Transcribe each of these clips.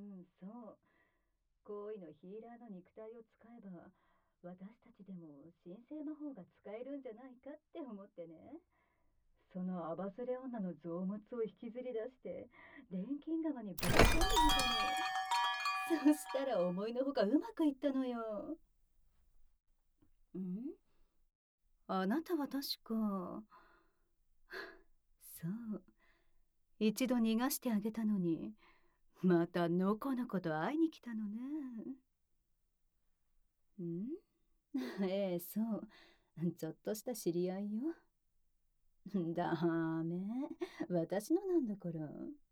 そう。恋のヒーラーの肉体を使えば、私たちでも神聖魔法が使えるんじゃないかって思ってね。そのアバズレ女の臓物を引きずり出して、錬金釜にぶち込んでみたの。そしたら思いのほかうまくいったのよ。んあなたは確か、そう。一度逃がしてあげたのに、またのこのこと会いに来たのね。ええ、そう。ちょっとした知り合いよ。ダメ。私のなんだから。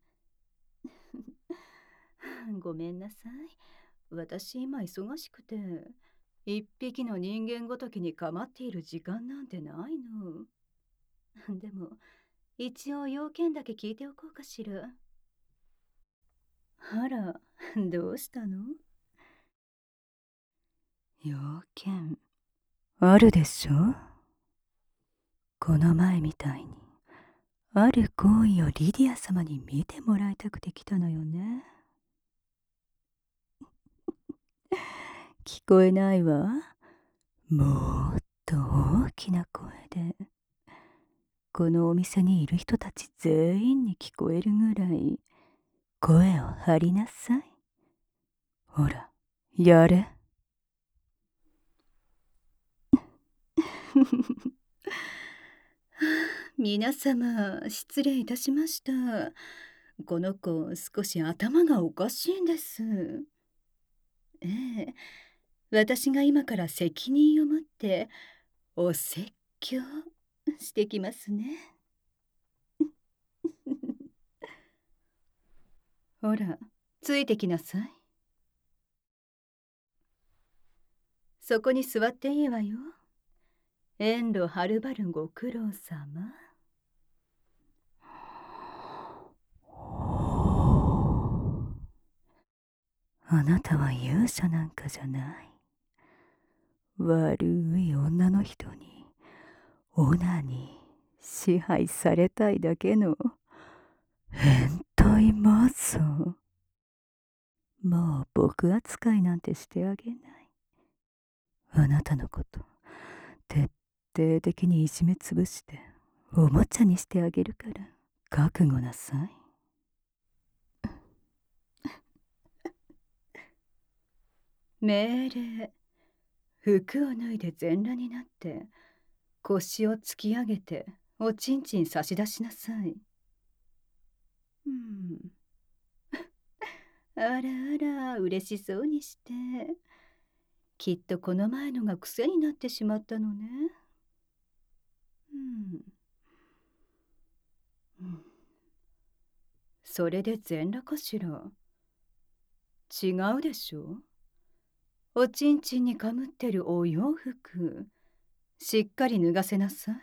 ごめんなさい。私今忙しくて、一匹の人間ごときに構っている時間なんてないの。でも、一応要件だけ聞いておこうかしら。あら、どうしたの？要件、あるでしょ？この前みたいに、ある行為をリディア様に見てもらいたくて来たのよね。聞こえないわ。もっと大きな声で。このお店にいる人たち全員に聞こえるぐらい声を張りなさい。ほら、やれ。皆様、失礼いたしました。この子、少し頭がおかしいんです。ええ、私が今から責任を持ってお説教してきますね。ほら、ついてきなさい。そこに座っていいわよ。遠路はるばるご苦労様。あなたは勇者なんかじゃない。悪い女の人にオナに支配されたいだけの変態マゾ。もう僕扱いなんてしてあげない。あなたのこと徹底的にいじめつぶしておもちゃにしてあげるから覚悟なさい。命令。服を脱いで全裸になって腰を突き上げておちんちん差し出しなさい。あらあら、嬉しそうにして。きっとこの前のが癖になってしまったのね。うん。うん、それで全裸かしら？違うでしょ？おちんちんにかむってるお洋服、しっかり脱がせなさい。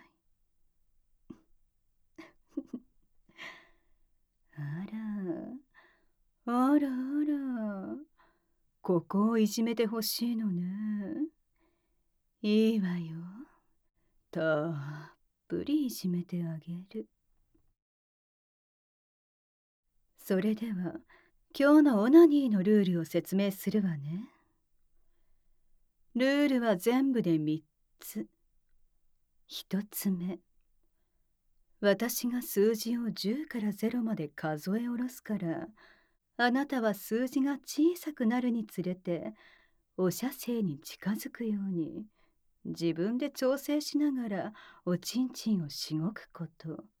あら、あらあら、ここをいじめてほしいのね。いいわよ。たっぷりいじめてあげる。それでは、今日のオナニーのルールを説明するわね。ルールは全部で3つ。1つ目。私が数字を10から0まで数え下ろすから、あなたは数字が小さくなるにつれて、お射精に近づくように、自分で調整しながらおちんちんをしごくこと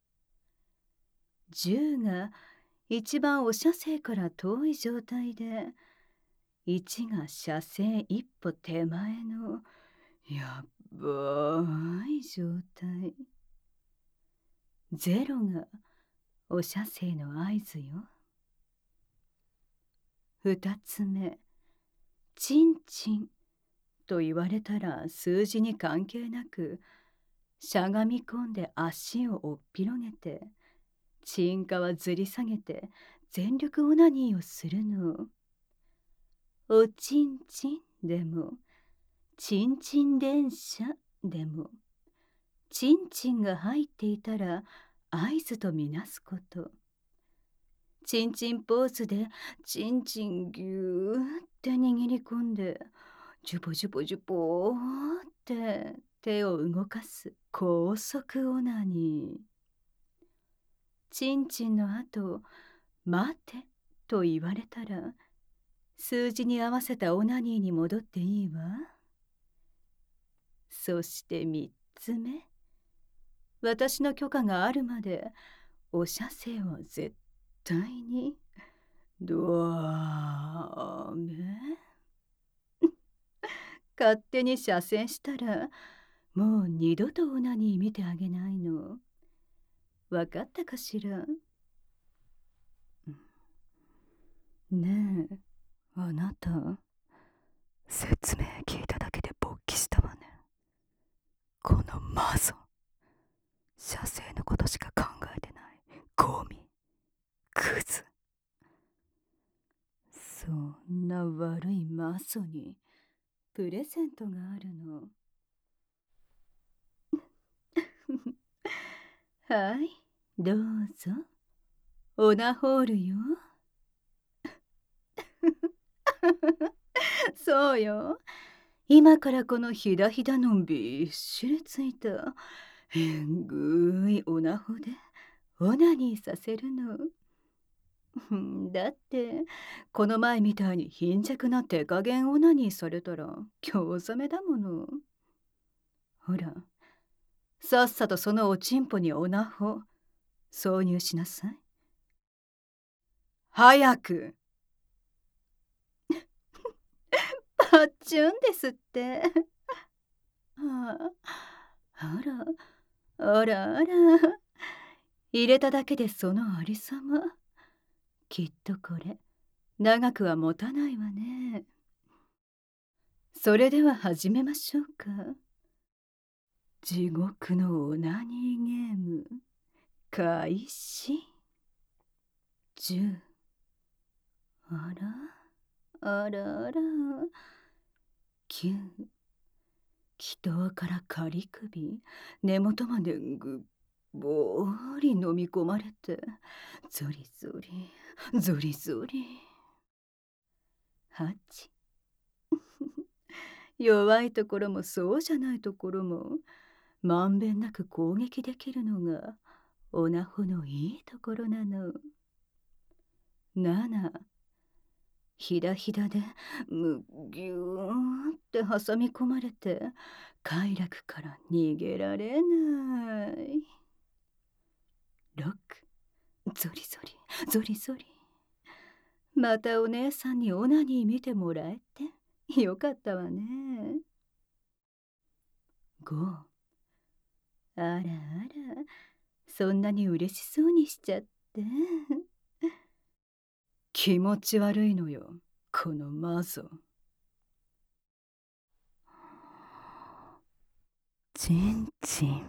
。10が一番お射精から遠い状態で、1が射精一歩手前のやっばい状態。0がお射精の合図よ。2つ目、チンチンと言われたら数字に関係なく、しゃがみ込んで足をおっぴろげて、チンカはずり下げて全力オナニーをするの。おちんちんでも、ちんちん電車でも、ちんちんが入っていたら合図とみなすこと。 チンチンポーズでチンチンぎゅーって握り込んで、ジュポジュポジュポーって手を動かす高速オナニー。チンチンの後、待てと言われたら、数字に合わせたオナニーに戻っていいわ。そして3つ目。私の許可があるまで、お射精は絶対にダメ。勝手に射精したら、もう二度とオナニー見てあげないの。わかったかしら？ねえ、あなた、説明聞いただけで勃起したわね。このマゾ、射精のことしか考えてない。ゴミ、クズ。そんな悪いマゾに、プレゼントがあるの。はい、どうぞ。オナホールよ。そうよ。今からこのひだひだのびっしりついたへんぐいオナホでオナニーさせるの。だってこの前みたいに貧弱な手加減オナニーされたら興ざめだもの。ほら、さっさとそのおちんぽにオナホ挿入しなさい。早く。パッチュンですって。あらあら、入れただけでそのありさま。きっとこれ長くは持たないわね。それでは始めましょうか。地獄のオナニーゲーム開始。10。あらあらあら。9。気筒から仮首、根元までぐっぼーり飲み込まれて、ゾリゾリゾリゾリ。8。弱いところもそうじゃないところもまんべんなく攻撃できるのがオナホのいいところなの。7。ひだひだでむぎゅーって挟み込まれて快楽から逃げられない。6。ゾリゾリゾリゾリ。またお姉さんにオナニー見てもらえてよかったわね。5。あらあら、そんなに嬉しそうにしちゃって。気持ち悪いのよ、このマゾ。チンチン。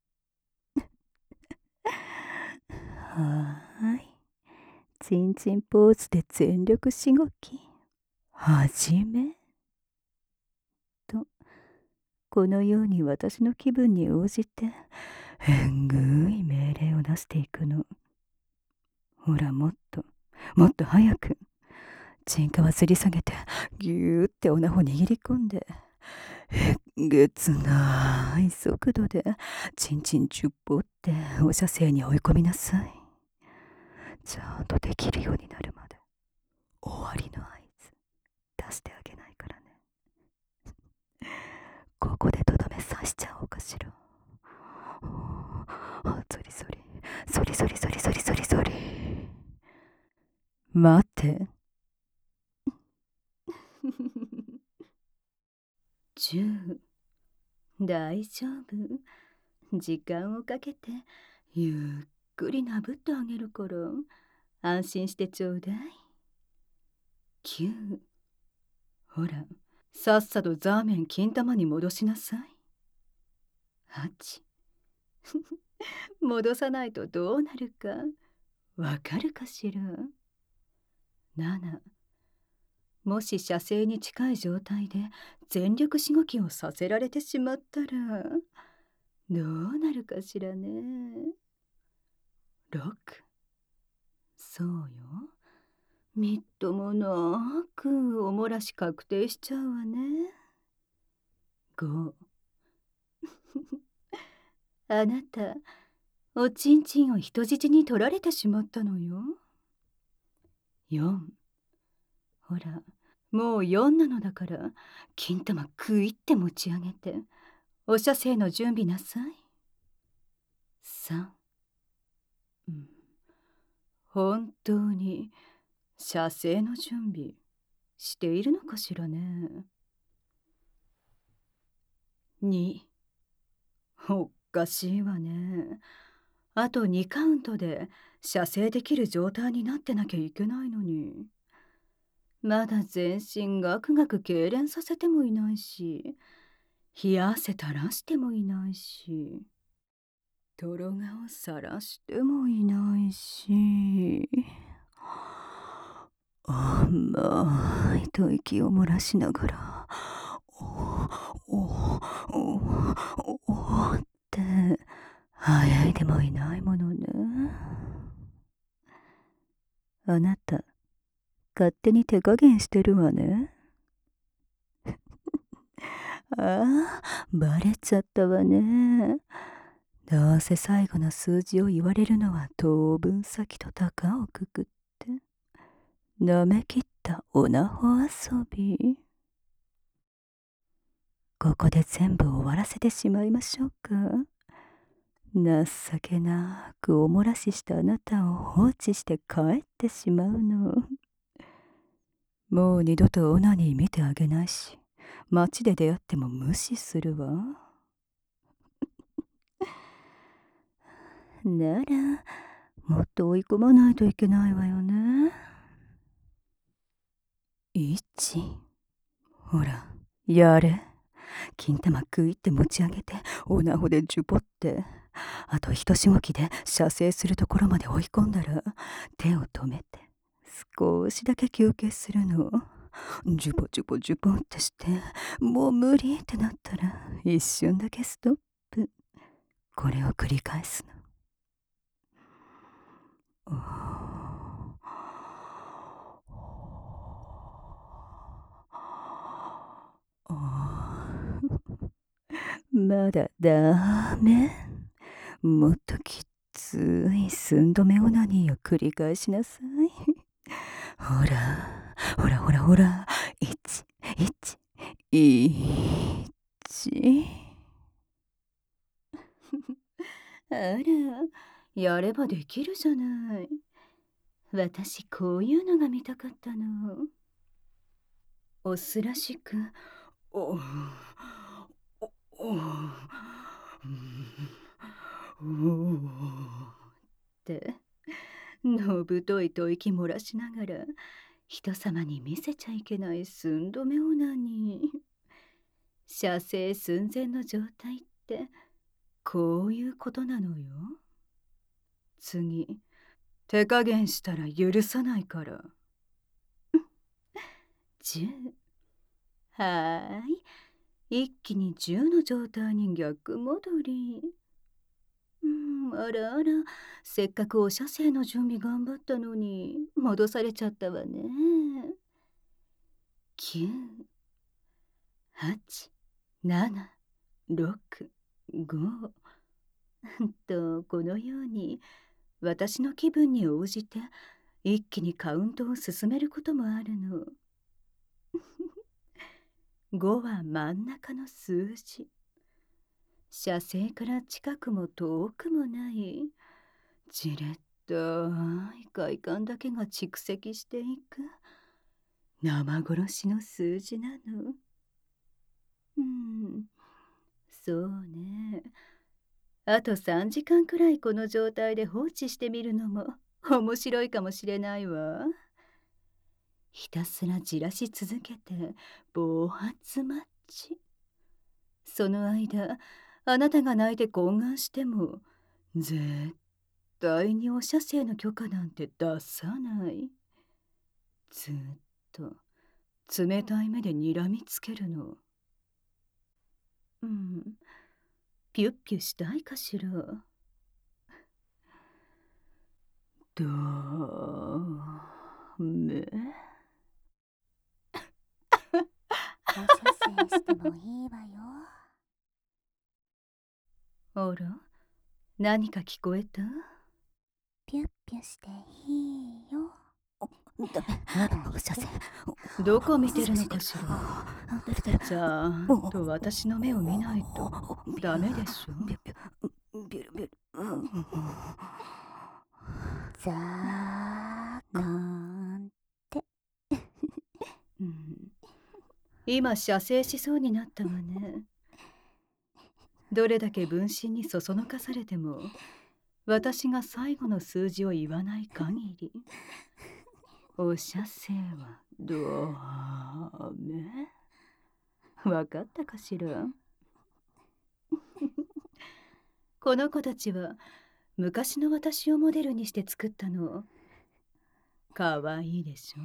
はーい。チンチンポーズで全力しごき。はじめ。と、このように私の気分に応じて、へんぐい命令を出していくの。ほら、もっと早く。チンカは吊り下げて、ぎゅーっておなほ握り込んで、えげつない速度で、チンチン10歩ってお射精に追い込みなさい。ちゃんとできるようになるまで、終わりの合図、出してあげないからね。ここでとどめ刺しちゃおうかしら。そりそり、そりそりそりそりそりそり。待て。10。大丈夫。時間をかけてゆっくりなぶってあげるから安心してちょうだい。9。ほら、さっさとザーメン金玉に戻しなさい。8。戻さないとどうなるかわかるかしら。7。もし射精に近い状態で全力しごきをさせられてしまったらどうなるかしらね。6。 そうよ。みっともなくおもらし確定しちゃうわね。5。あなた、おちんちんを人質に取られてしまったのよ。4。ほら、もう4なのだから、金玉くいって持ち上げて、お射精の準備なさい。3。本当に射精の準備しているのかしらね。2。おかしいわね。あと2カウントで射精できる状態になってなきゃいけないのに。まだ全身ガクガク痙攣させてもいないし、冷や汗垂らしてもいないし、とろ顔さらしてもいないし、甘いと息を漏らしながら、おおおって早いでもいないものね。あなた、勝手に手加減してるわね。ああ、バレちゃったわね。どうせ最後の数字を言われるのは当分先と高をくくって。なめきったおなほ遊び。ここで全部終わらせてしまいましょうか。情けなくおもらししたあなたを放置して帰ってしまうの。もう二度とオナニー見てあげないし、街で出会っても無視するわ。なら、もっと追い込まないといけないわよね。1。ほら、やれ。金玉食いって持ち上げて、オナホでジュポって。あと一しごきで射精するところまで追い込んだら、手を止めて、少しだけ休憩するの。ジュポジュポジュポってして、もう無理ってなったら、一瞬だけストップ。これを繰り返すの。まだダメ。もっときつい寸止めオナニーを繰り返しなさい。ほら、ほらほらほら。1、1、1。あら、やればできるじゃない。私、こういうのが見たかったの。オスらしく、お、お、お、おってのぶとい吐息漏らしながら人様に見せちゃいけない寸止めオナニー。射精寸前の状態ってこういうことなのよ。次手加減したら許さないから。10。はーい、一気に10の状態に逆戻り。あらあら、せっかくお射精の準備頑張ったのに戻されちゃったわね。9、8、7、6、5このように私の気分に応じて一気にカウントを進めることもあるの。5は真ん中の数字。射精から近くも遠くもないじれったい快感だけが蓄積していく生殺しの数字なの。そうね。あと3時間くらいこの状態で放置してみるのも面白いかもしれないわ。ひたすらじらし続けて暴発マッチ。その間、あなたが泣いて懇願しても絶対にお射精の許可なんて出さない。ずっと冷たい目で睨みつけるの。ピュッピュしたいかしら。 どめ。 お射精してもいいわよ。 あら、何か聞こえた？ ピュッピュしていいよ。 ダメ、お射精。 どこ見てるのかしら。ちゃんと私の目を見ないとダメでしょ。 ビュルビュル。 ザーなんて。 今射精しそうになったわね。どれだけ分身にそそのかされても私が最後の数字を言わない限りお射精はどめ。わかったかしら。この子たちは昔の私をモデルにして作ったの。かわいいでし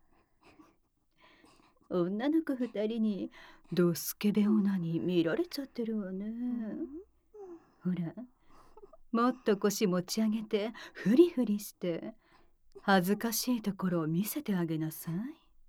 ょ。女の子2人にドスケベ女に見られちゃってるわね。ほら、もっと腰持ち上げてフリフリして恥ずかしいところを見せてあげなさい。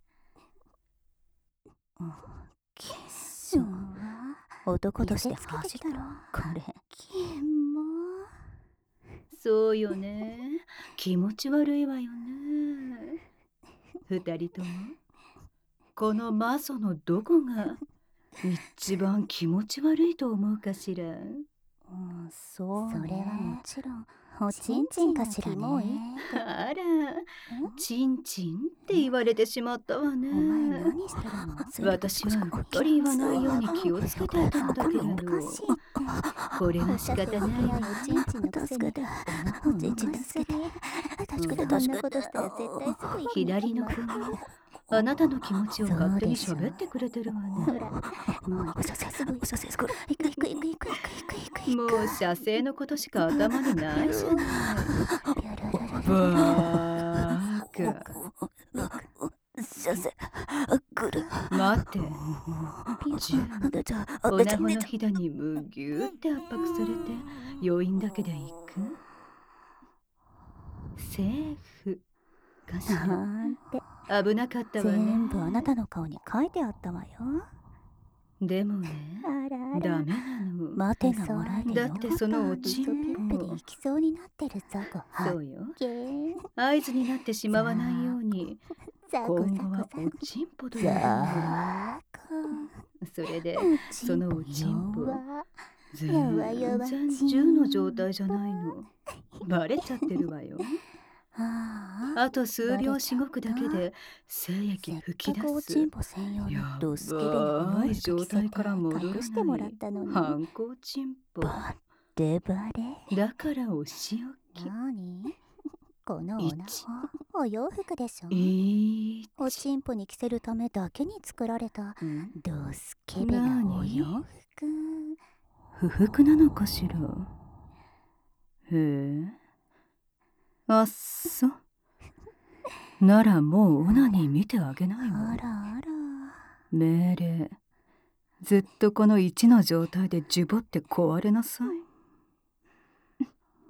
キスは男として恥だろ、これ。 キモ。 そうよね。気持ち悪いわよね。2人ともこのマゾのどこが一番気持ち悪いと思うかしら。 そうね。 それはもちろんおちんちんかしらね。 あら、チンチンって言われてしまったわね。 お前何してるの？ 私はうっかり言わないように気をつけていたんだけれど、これは仕方ないわ。 おちんちんのくせにおちんちん助けて。こんなことしたら絶対すぐ左の子があなたの気持ちを勝手に喋ってくれてるわほね。 ら、もうお射精、お射精、これ。 もう射精のことしか頭にないじゃない。バーカ。 射精、来る。 待って。 じゃおなほのひだにむぎゅーって圧迫されて余韻だけでいく。セーフかしら。 なんて危なかったわね。 全部あなたの顔に書いてあったわよ。 でもね、 あらあら。 ダメなの。 待てがもらえてだってそのおちんピップで行きそうになってるザコ。 そうよ。 ゲー合図になってしまわないようにザコ今後はザコおちんぽと呼ぶの。 ザコ。 それでそのおちんぽ全然やわ 10の状態じゃないの。バレちゃってるわよ。 ああと数秒しごくだけで精液吹き出す。 おちんぽ専用のやドスケベばない状態から戻ら隠してもらないったのに。 反抗ちんぽバデバレ。 だからお仕置き。 なにこのおな 1 ほお洋服でしょ。 いおちんぽに着せるためだけに作られたドスケベななおに洋服。 不服なのかしら。へえ、あっそ。ならもうオナニー見てあげないわ。 あらあら。 命令。ずっとこの1の状態でジュボって壊れなさい。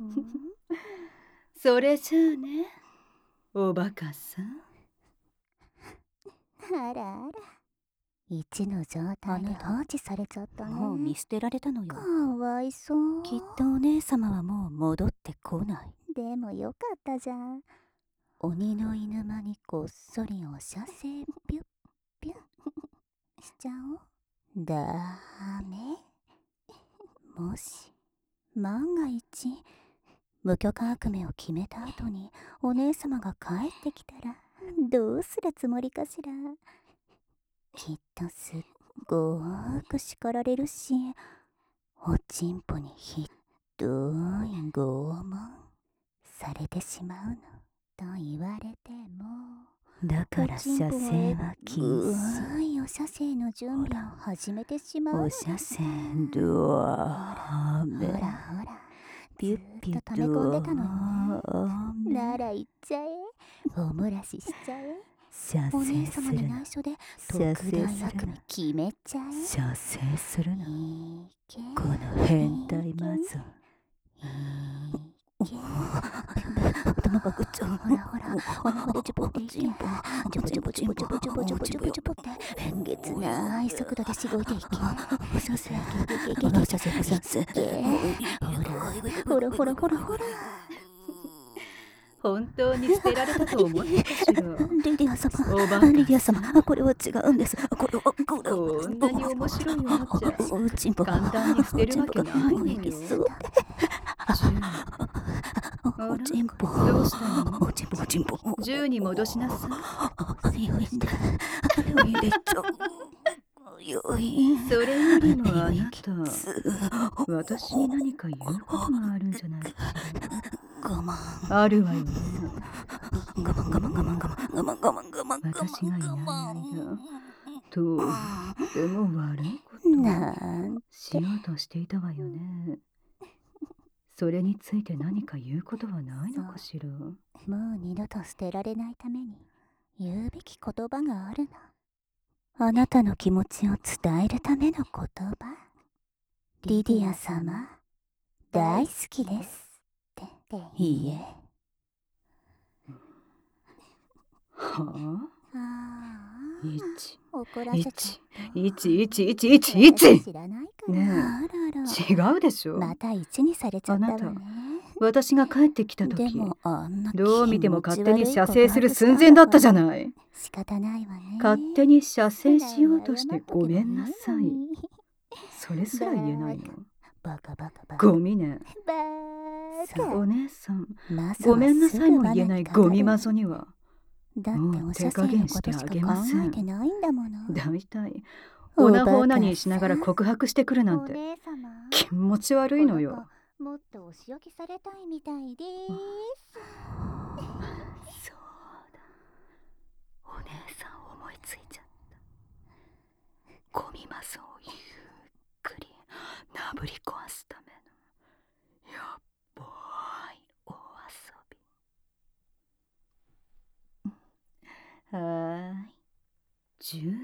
それじゃあね、おバカさん。 あらあら。1の状態で放置されちゃったね。 もう見捨てられたのよ。 かわいそう。 きっとお姉様はもう戻ってこない。 でもよかったじゃん。鬼の犬間にこっそりお射精ピュッピュッしちゃおう。ダメ。もし万が一無許可悪夢を決めた後にお姉様が帰ってきたらどうするつもりかしら。きっとすっごーく叱られるし、おちんぽにひどい拷問されてしまうのと言われても、 だから射精は禁止。 いお射精の準備を始めてしまうの。 お射精ドアメ。 ほらほら、 ピュッピュッ溜め込んでたのよね。 ななら行っちゃえ。お漏らししちゃえ。 射お姉精す様にるの。 内緒で特射精大するの悪夢決めちゃえ。 射精するの。 いけこの変態マゾ。 いけ。 頭がぐっちゃう。 ほらほら、お腹でジュポっていけ。ジュポジュポジュポジュポジュポジュポジュポジュポって変月ない速度でしごいていけ。ふさせ、ふさせ、ふさせ。ほらほらほらほら。 本当に捨てられたと思ったかしら。 リディア様、 おバカリディア様、これは違うんです。これはこんなに面白いおもちゃおちんぽ簡単に捨てるわけないのよ。 おちんぽ、 どうしたの？ おちんぽ、おちんぽ。 銃に戻しなさい。 よいで、よいでちょ。よい。 それよりもあなた、私に何か言うことがあるんじゃないかし我慢。 ら。あるわよね。 我慢、我慢、我慢、我慢、我慢、我慢、我慢。 私がいない間、とっても悪いことなんをしようとしていたわよね。それについて何か言うことはないのかしら。 もう二度と捨てられないために言うべき言葉があるの。あなたの気持ちを伝えるための言葉。リディア様、大好きですって。 いいえ。 はあ？ ああ、 一、 怒らせちゃった。 一。 知らないから。 ねえ、 あらら。 違うでしょ。 また一にされちゃったわあなね。 私が帰ってきた時、 でもあんなどう見ても勝手に射精する寸前だったじゃない。 仕方ないわね。 勝手に射精しようとしてごめんなさい。 それすら言えないの。 バカバカバカ。 ゴミね。 バカ。 お姉さん、 マサごめんなさいも言えないゴミマゾ。 ゾには、 だってお射精のことしか考えてないんだもの。 だいたいオナホーナニーしながら告白してくるなんてお姉様、 気持ち悪いのよ。 もっとお仕置きされたいみたいです。 そうだ。お姉さん思いついちゃった。ゴミマスをゆっくりなぶり壊すためのやっばいお遊び。 はーい。10。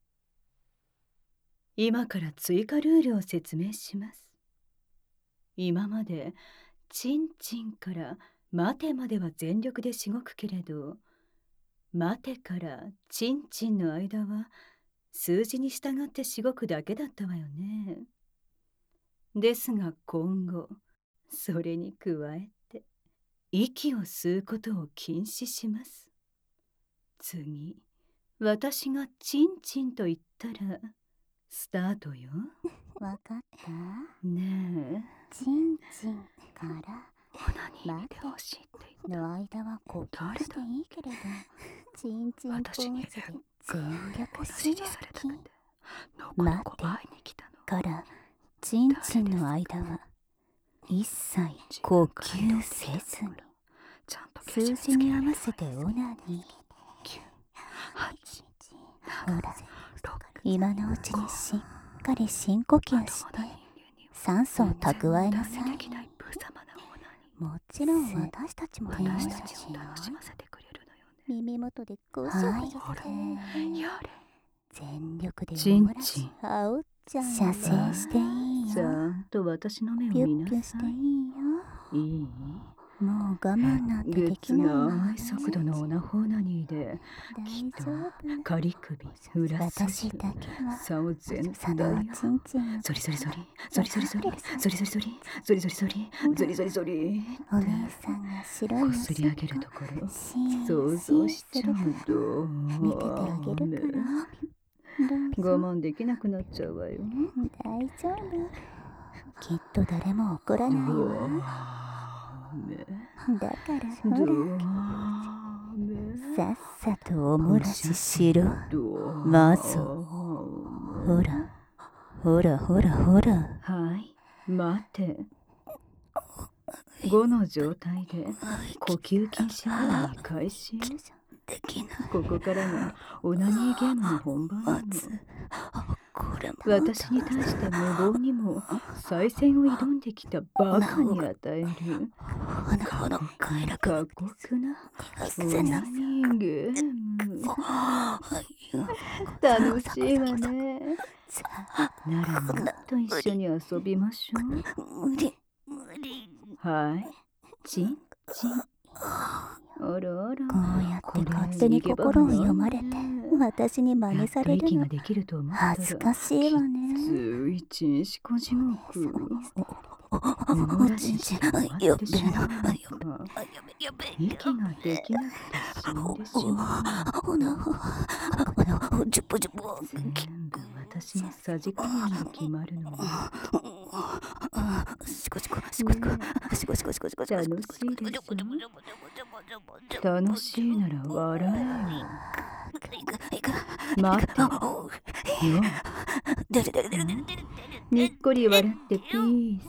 今から追加ルールを説明します。今までチンチンから待てまでは全力でしごくけれど、待てからチンチンの間は数字に従ってしごくだけだったわよね。ですが今後、それに加えて息を吸うことを禁止します。次、私がチンチンと言ったらスタートよ。 わかった？ ねチンチンからオナニー見てほしいって言っの間は呼吸していいけれど、チンチンポーズで全力た。 し指示されたきくてのこのこ会いに来たの。 からチンチンの間は一切呼吸せずにちゃんと数字に合わせてオナニー。 9、8、 ほら、今のうちにしっかり深呼吸して酸素を蓄えなさい。もちろん私たちも私たちを楽しませてくれるのよね。 耳元でゴシャゴシャしてやれ。 全力でチンおもらしチンあおっちゃん射精していいちゃよ。 んと私の目をピュ見ッピュしてなさい。 いいよ。 いい？ もう我慢なんてグッズできないわない速度のオナホーナニーできっと大丈夫。 仮首、裏私筋、 だけは差を全そ体のチンチンをゾリゾリゾリゾリゾリゾリゾリゾリゾリゾリゾリゾリゾリゾリゾリお姉さんが白いこおすり上げるところシーン想像しちゃうと見ててあげるからどうぞ我慢できなくなっちゃうわよ。 大丈夫。きっと誰も怒らないわ。だからほらさっさとおもらししろ。まずほらほらほらほら。 はい、待て。5の状態で呼吸禁止オナニー開始。 できない。 ここからがオナニーゲームの本番なの。 これも私に対して無謀にも再戦を挑んできたバカに与えるこの快楽過酷なオナニーゲーム。楽しいわね。ならもっと一緒に遊びましょう。 無理無理。 はい、チンチン。 あらあら。 こうやって勝手に心を読まれて私に真似されるのやっと息ができると思ったら恥ずかしいわね。 ついちんしこ地獄。 おちんちんやべえな。 息ができなくて死んでしまう。 ジュポジュポ。 全部私のさじ加減で決まるのね。 シコシコシコシコシコシコシコシコシコ。 楽しいでしょ。楽しいなら笑えよ。待ってよ。にっこり笑ってピース。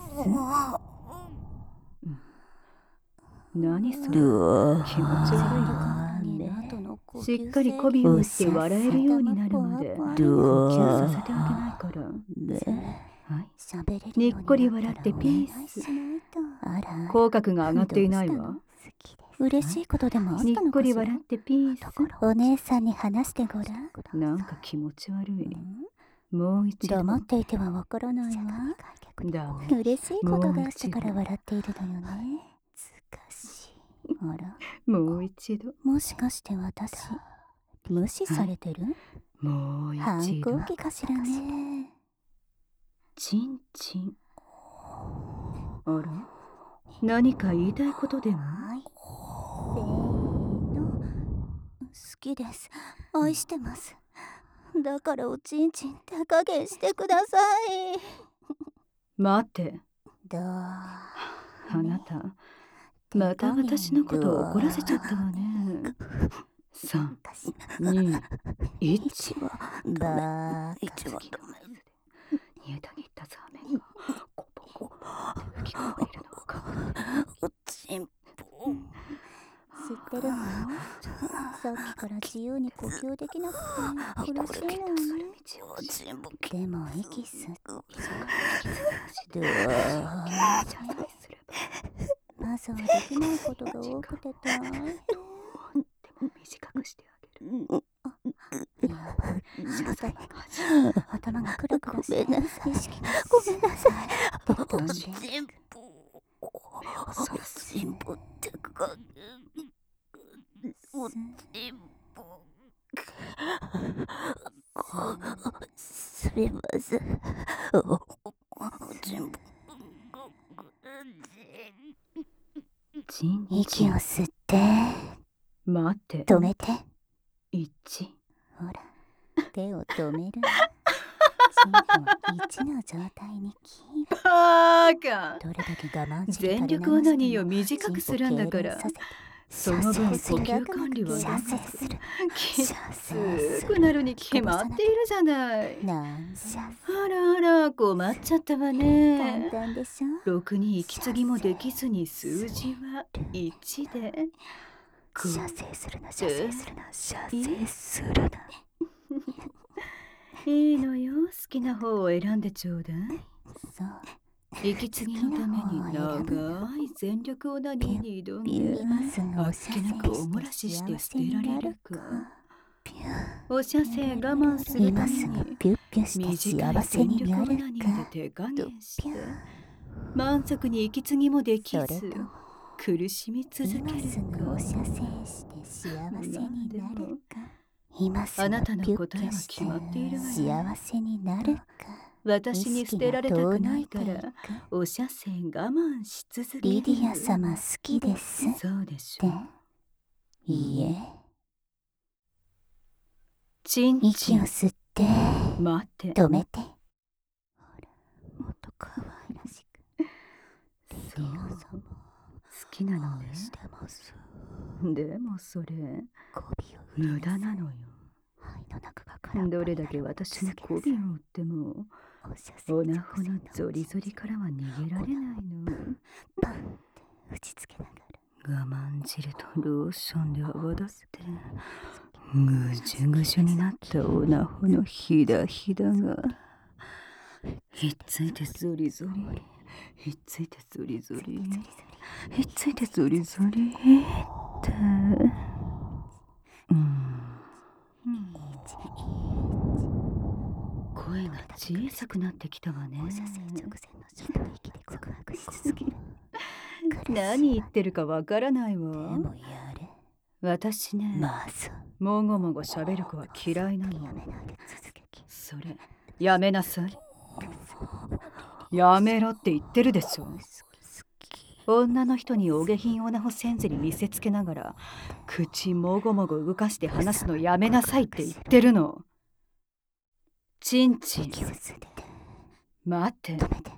何それ、気持ち悪いな。しっかり媚びを打って笑えるようになるまで呼吸させてあげないから。はい、にっこり笑ってピース。口角が上がっていないわ。 嬉しいことでもあったにっこのかしら。 り笑ってピース。 お姉さんに話してごらん。 なんか気持ち悪い。もう一度。 黙っていてはわからないわ。 ダメ。 嬉しいことがあったから笑っているのよね。難しい。あら、 もう一度。 もしかして私無視されてる？ もう反一度。 抗期かしらね。 チンチン。あら、何か言いたいことでも？ せーの。好きです。愛してます。だからおちんちん手加減してください。 待って。 どう？ あなた、また私のことを怒らせちゃったわね。3、2、1。 バー煮えたぎったザーメンがコポコポって吹き込まれるのをかぶって。 おちんぽ。知ってるの？さっきから自由に呼吸できなくて苦しいのよね。でも息吸ってまずはできないことが多くて大変。 でも短くしてあげる。 頭がクラクラして意識がごめんなさい。 おちんぽってかおちんぽすみません。おちんぽ息を吸って待って。 止めて。 1。 ほら、手を止める。1の状態にキープ。 バカ。 どれだけ我慢して全力オナニーを短くするんだから、その分呼吸管理は射精する。 きつくなるに決まっているじゃない。 なんしゃあらあら、困っちゃったわね。 簡単でしょ。 ろくに息継ぎもできずに数字は1で。 射精するな、射精するな、射精するな。 いいのよ、好きな方を選んでちょうだい。 そう。 息継ぎのために長い全力オナニーに挑んで、あっけなくおもらしして捨てられるか。お射精我慢するためにピュッピュして短い幸せ全力オになるナニーか。 で手加減して満足に息継ぎもできず苦しみ続けるか。 今すぐお射精して幸せになるか。今すぐあなたのピュッ答えはピュして決まっているわね。 幸せになるか。 私に捨てられたくないから意識が遠のいていくお射精我慢し続ける。 リディア様好きですっそうでしてょう。 いいえ。 チンチン。 息を吸って待って。 止めて。ほら、もっと可愛らしく。 そう、好きなのね。 してます。 でもそれ媚びを無駄なのよ。 肺の中が空っぽになるどれだけ私に媚びを売ってもお射精おなほのゾリゾリからは逃げられないの。 パンって打ちつけながら。 我慢汁とローションで泡立ってぐじゅぐじゅになったおなほのひだひだがひっついてゾリゾリ、ひっついてゾリゾリ、ひっついてゾリゾリって声が小さくなってきたわね。 お射精直前のショート息で告白し続ける。 何言ってるかわからないわ。 でもやれ。 私ね、 まずもごもごしゃべる子は嫌いなの。 やめないで続けき。 それやめなさい。やめろって言ってるでしょ。女の人にお下品オナホせんずり見せつけながら口もごもご動かして話すのやめなさいって言ってるの。ちんちん、 息を吸って待って。 止めて。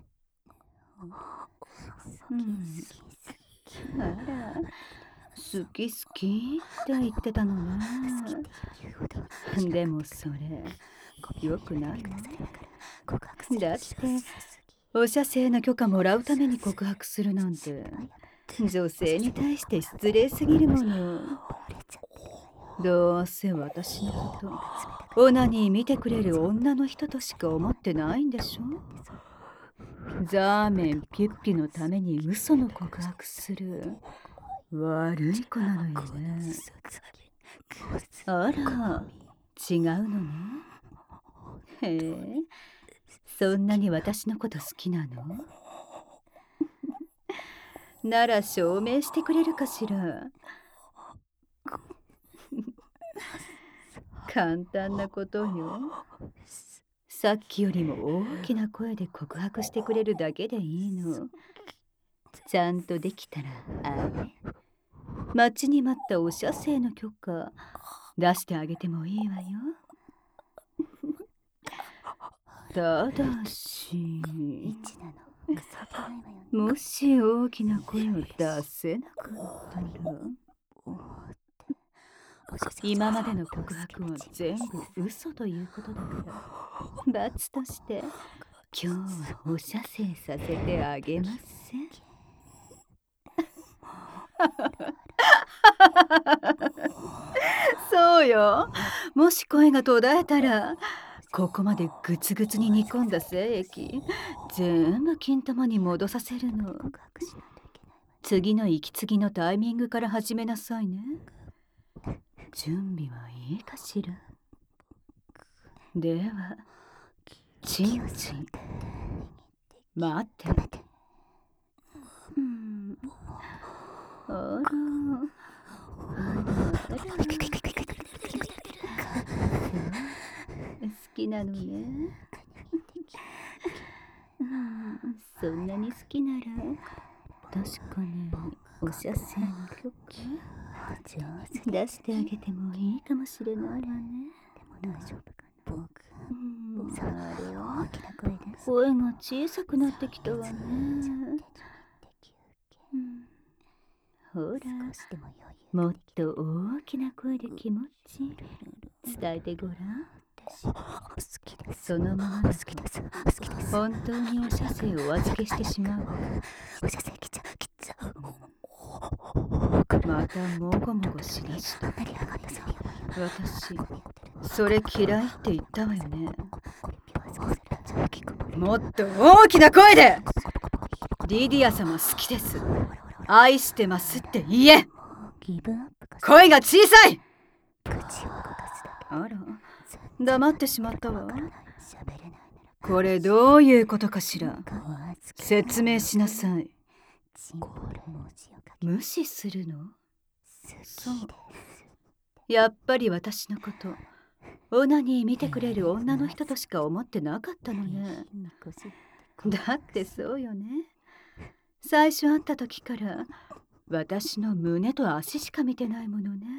あら、好き好きって言ってたのね。でもそれよくないわ。だってお射精の許可もらうために告白するなんて女性に対して失礼すぎるもの。どうせ私のことオナニー見てくれる女の人としか思ってないんでしょ。ザーメンピュッピュのために嘘の告白する悪い子なのよね。あら、違うのね。へえ、そんなに私のこと好きなの？なら証明してくれるかしら。簡単なことよ。さっきよりも大きな声で告白してくれるだけでいいの。ちゃんとできたらあれ、待ちに待ったお射精の許可出してあげてもいいわよ。ただしもし大きな声を出せなかったら今までの告白は全部嘘ということだから罰として今日はお射精させてあげません。そうよ。もし声が途絶えたらここまでグツグツに煮込んだ精液全部金玉に戻させるの。次の息継ぎのタイミングから始めなさいね。準備はいいかしら。ではチンチン待って。あら好きなのね。そんなに好きなら確かにお射精の許可出してあげてもいいかもしれないわね。あれは声が小さくなってきたわね。ほら、もっと大きな声で気持ち伝えてごらん。そのままだと本当にお射精をお預けしてしまうわ。またもごもごしだした。私それ嫌いって言ったわよね。もっと大きな声でリディア様好きです、愛してますって言え。声が小さい。あら、黙ってしまったわ。これどういうことかしら。説明しなさい。無視するの？そう、やっぱり私のことオナニー見てくれる女の人としか思ってなかったのね。だってそうよね。最初会った時から私の胸と足しか見てないものね。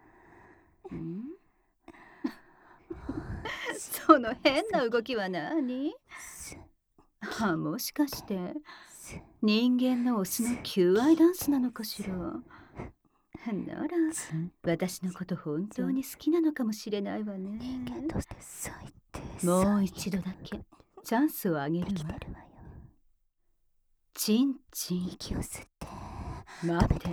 その変な動きは何？もしかして人間の推しの求愛ダンスなのかしら。なら私のこと本当に好きなのかもしれないわね。もう一度だけチャンスをあげるわ。チンチン待て。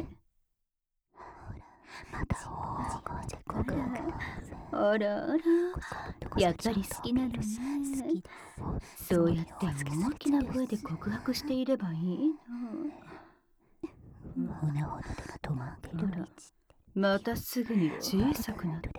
あらあら、やっぱり好きなのね。そうやって大きな声で告白していればいいの。またすぐに小さくなった。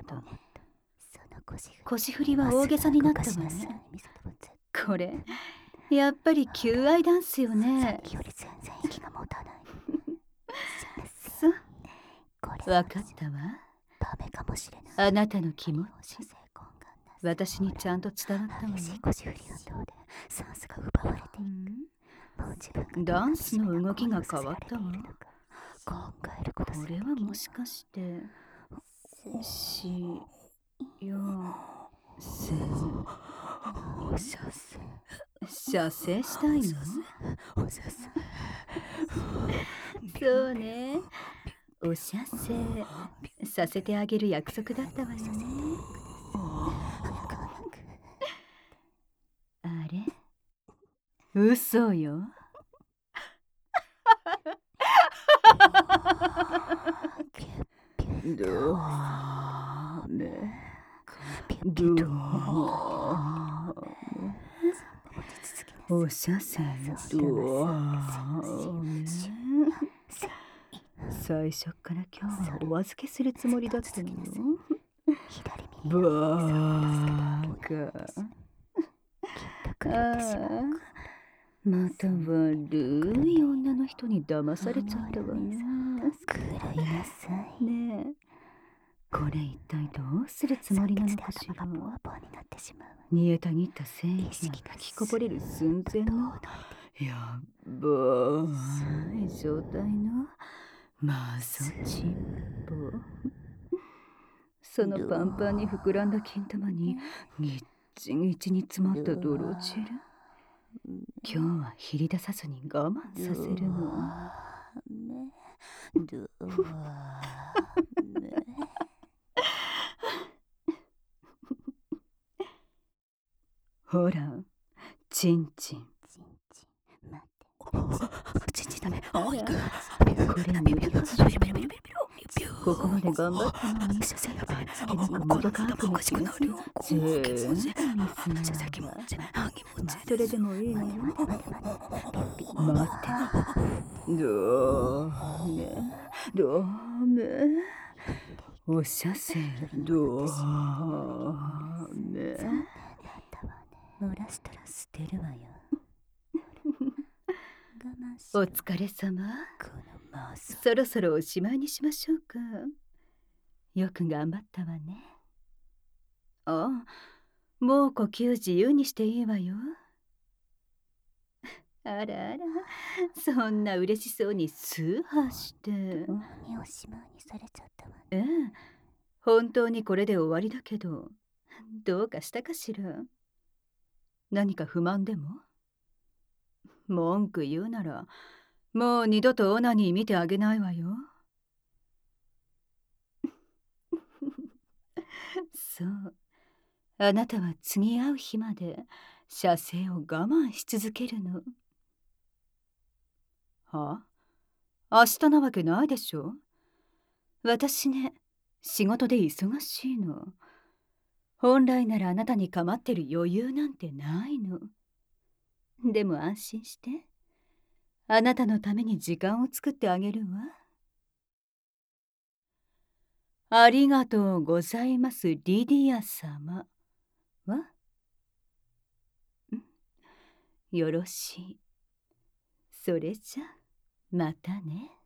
腰振りは大げさになったわね。これやっぱり求愛ダンスよね。 わかったわ。 ダメかもしれない。 あなたの気持ち、 射精痕が私にちゃんと伝わったわよ。 激しい腰振り運動で酸素が奪われていく。もう自分がダンスの動きが変わったわ。 考えることこれはもしかしてしよせお射精射精したいの？ お射精そうね。お射精させてあげる約束だったわよね。あれ？嘘よ。どうね。どうね。お射精どうね。最初から今日はお預けするつもりだったのよ。バーカ。また悪い女の人に騙されちゃったわね。ねえ、これ一体どうするつもりなのかしら。煮えたぎった精液が吹きこぼれる寸前のやっばい状態のマゾチンポ。そのパンパンに膨らんだ金玉にぎっちぎちに詰まった泥汁。今日はひり出さずに我慢させるの。ほら、チンチン。 チンチンダメ。 これ無理だ。ここまで頑張ったのに、あっけなくもどかくな気がする。全部ミスな。それでもいいのよ。待って。どうめ。お射精どうめ。 漏らしたら捨てるわよ。 お疲れ様。そろそろおしまいにしましょうか。よく頑張ったわね。ああ、もう呼吸自由にしていいわよ。あらあら、そんな嬉しそうにスーハーして。 おしまいにされちゃったわね。 ええ、本当にこれで終わりだけど、どうかしたかしら。何か不満でも？文句言うなら、もう二度とオナニー見てあげないわよ。そう、あなたは次会う日まで射精を我慢し続けるの。はあ？明日なわけないでしょ。私ね、仕事で忙しいの。本来ならあなたに構ってる余裕なんてないの。でも安心して。あなたのために時間を作ってあげるわ。ありがとうございます、リディア様。わ？よろしい。それじゃ、またね。